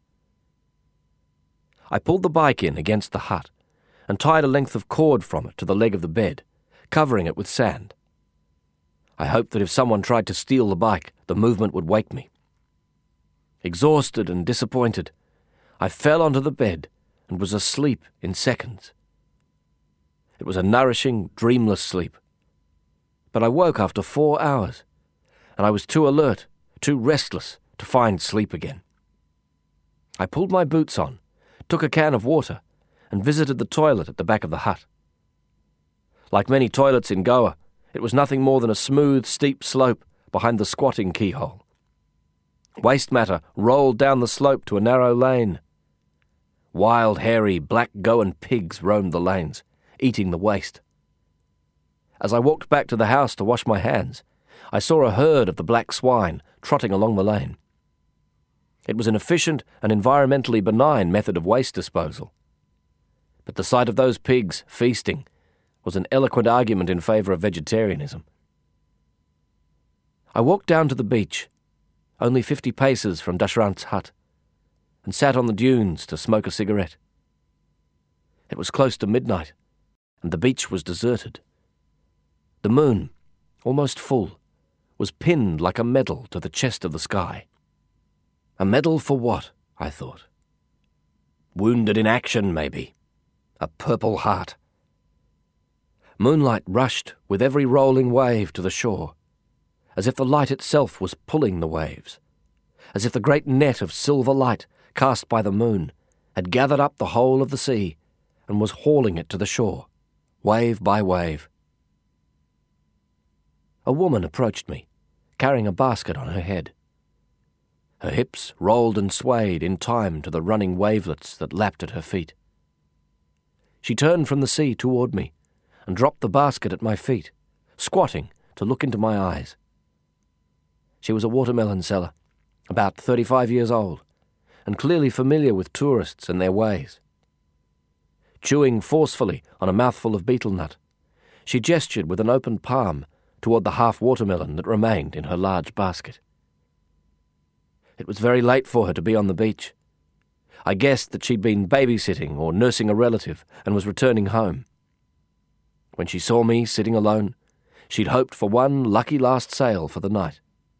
I pulled the bike in against the hut and tied a length of cord from it to the leg of the bed, covering it with sand. I hoped that if someone tried to steal the bike, the movement would wake me. Exhausted and disappointed, I fell onto the bed and was asleep in seconds. It was a nourishing, dreamless sleep. But I woke after 4 hours, and I was too alert, too restless to find sleep again. I pulled my boots on, took a can of water, and visited the toilet at the back of the hut. Like many toilets in Goa, it was nothing more than a smooth, steep slope behind the squatting keyhole. Waste matter rolled down the slope to a narrow lane. Wild, hairy, black Goan pigs roamed the lanes, eating the waste. As I walked back to the house to wash my hands, I saw a herd of the black swine trotting along the lane. It was an efficient and environmentally benign method of waste disposal. But the sight of those pigs feasting was an eloquent argument in favour of vegetarianism. I walked down to the beach, only 50 paces from Dashrant's hut, and sat on the dunes to smoke a cigarette. It was close to midnight, and the beach was deserted. The moon, almost full, was pinned like a medal to the chest of the sky. A medal for what, I thought. Wounded in action, maybe. A purple heart. Moonlight rushed with every rolling wave to the shore, as if the light itself was pulling the waves, as if the great net of silver light cast by the moon had gathered up the whole of the sea and was hauling it to the shore, wave by wave. A woman approached me, carrying a basket on her head. Her hips rolled and swayed in time to the running wavelets that lapped at her feet. She turned from the sea toward me and dropped the basket at my feet, squatting to look into my eyes. She was a watermelon seller, about 35 years old, and clearly familiar with tourists and their ways. Chewing forcefully on a mouthful of betel nut, she gestured with an open palm toward the half watermelon that remained in her large basket. It was very late for her to be on the beach. I guessed that she'd been babysitting or nursing a relative and was returning home. When she saw me sitting alone, she'd hoped for one lucky last sail for the night.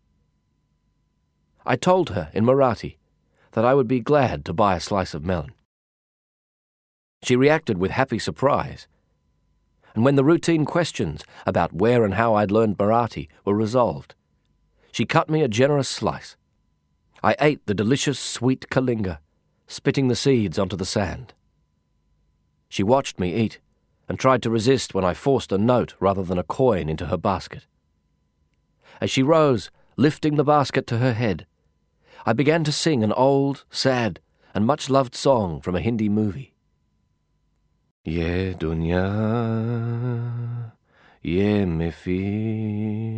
I told her in Marathi that I would be glad to buy a slice of melon. She reacted with happy surprise, and when the routine questions about where and how I'd learned Marathi were resolved, she cut me a generous slice. I ate the delicious sweet kalinga, spitting the seeds onto the sand. She watched me eat and tried to resist when I forced a note rather than a coin into her basket. As she rose, lifting the basket to her head, I began to sing an old, sad, and much-loved song from a Hindi movie. Ye dunya, ye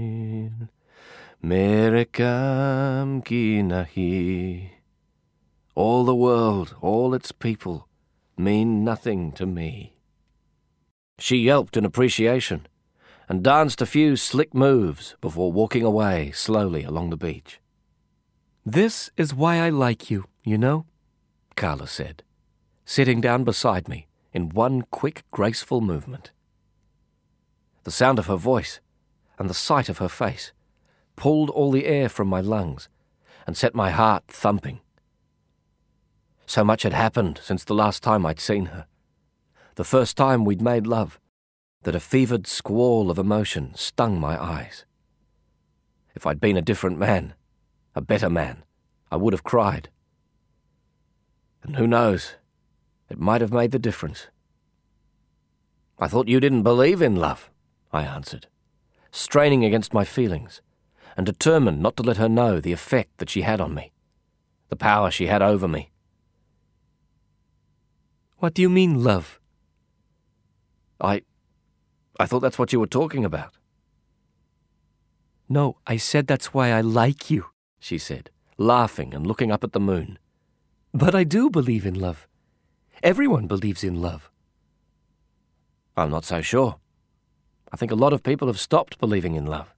mehfil, mere kaam ki nahi, all the world, all its people, mean nothing to me." She yelped in appreciation and danced a few slick moves before walking away slowly along the beach. "This is why I like you, you know," Carla said, sitting down beside me in one quick, graceful movement. The sound of her voice and the sight of her face pulled all the air from my lungs and set my heart thumping. So much had happened since the last time I'd seen her, the first time we'd made love, that a fevered squall of emotion stung my eyes. If I'd been a different man, a better man, I would have cried. And who knows, it might have made the difference. "I thought you didn't believe in love," I answered, straining against my feelings and determined not to let her know the effect that she had on me, the power she had over me. "What do you mean, love?" I thought that's what you were talking about." "No, I said that's why I like you," she said, laughing and looking up at the moon. "But I do believe in love. Everyone believes in love." "I'm not so sure. I think a lot of people have stopped believing in love."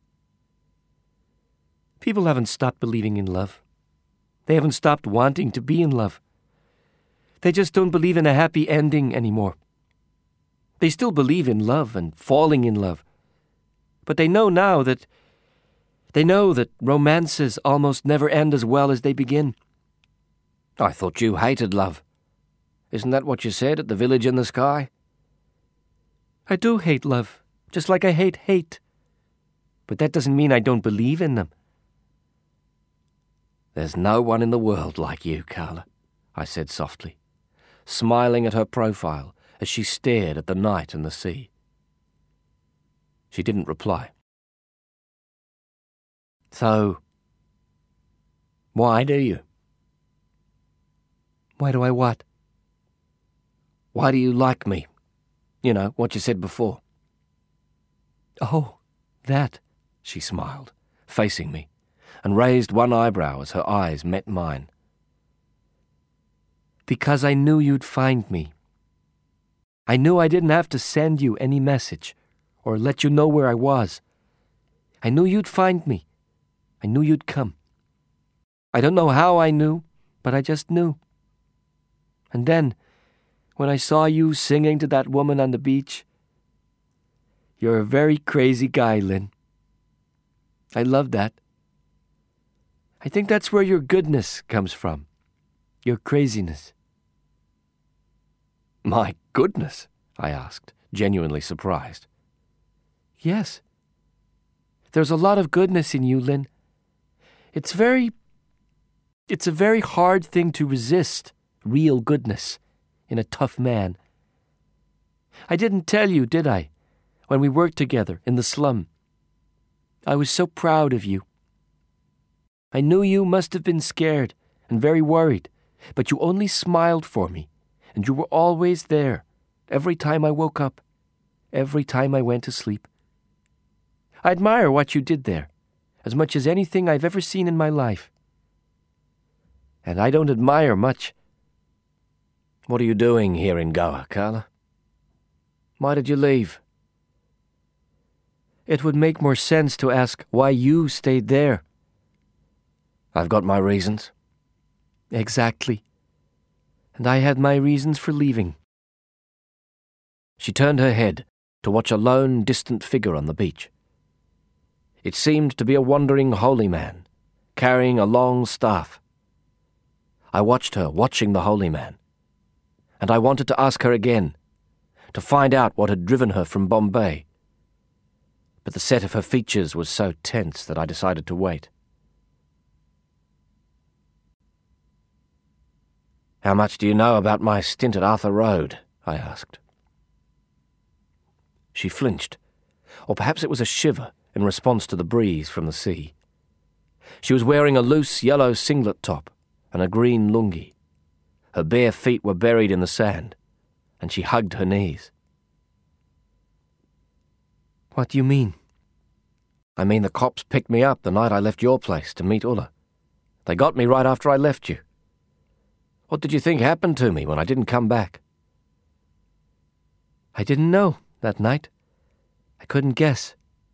People haven't stopped believing in love. They haven't stopped wanting to be in love. They just don't believe in a happy ending anymore. They still believe in love and falling in love. But they know now that romances almost never end as well as they begin. "I thought you hated love. Isn't that what you said at the village in the sky?" I do hate love, just like I hate hate. But that doesn't mean I don't believe in them. "There's no one in the world like you, Carla," I said softly, smiling at her profile as she stared at the night and the sea. She didn't reply. "So, why do you?" Why do I what? "Why do you like me? You know, what you said before." "Oh, that," she smiled, facing me, and raised one eyebrow as her eyes met mine. "Because I knew you'd find me. I knew I didn't have to send you any message or let you know where I was. I knew you'd find me. I knew you'd come. I don't know how I knew, but I just knew. And then, when I saw you singing to that woman on the beach, you're a very crazy guy, Lynn. I love that. I think that's where your goodness comes from, your craziness." "My goodness?" I asked, genuinely surprised. "Yes. There's a lot of goodness in you, Lynn. It's a very hard thing to resist, real goodness, in a tough man. I didn't tell you, did I, when we worked together in the slum? I was so proud of you. I knew you must have been scared and very worried, but you only smiled for me, and you were always there, every time I woke up, every time I went to sleep. I admire what you did there, as much as anything I've ever seen in my life. And I don't admire much." "What are you doing here in Goa, Carla? Why did you leave?" It would make more sense to ask why you stayed there. "I've got my reasons." "Exactly. And I had my reasons for leaving." She turned her head to watch a lone, distant figure on the beach. It seemed to be a wandering holy man, carrying a long staff. I watched her watching the holy man, and I wanted to ask her again, to find out what had driven her from Bombay. But the set of her features was so tense that I decided to wait. "How much do you know about my stint at Arthur Road?" I asked. She flinched, or perhaps it was a shiver in response to the breeze from the sea. She was wearing a loose yellow singlet top and a green lungi. Her bare feet were buried in the sand, and she hugged her knees. "What do you mean?" "I mean the cops picked me up the night I left your place to meet Ulla. They got me right after I left you. What did you think happened to me when I didn't come back?" "I didn't know that night. I couldn't guess.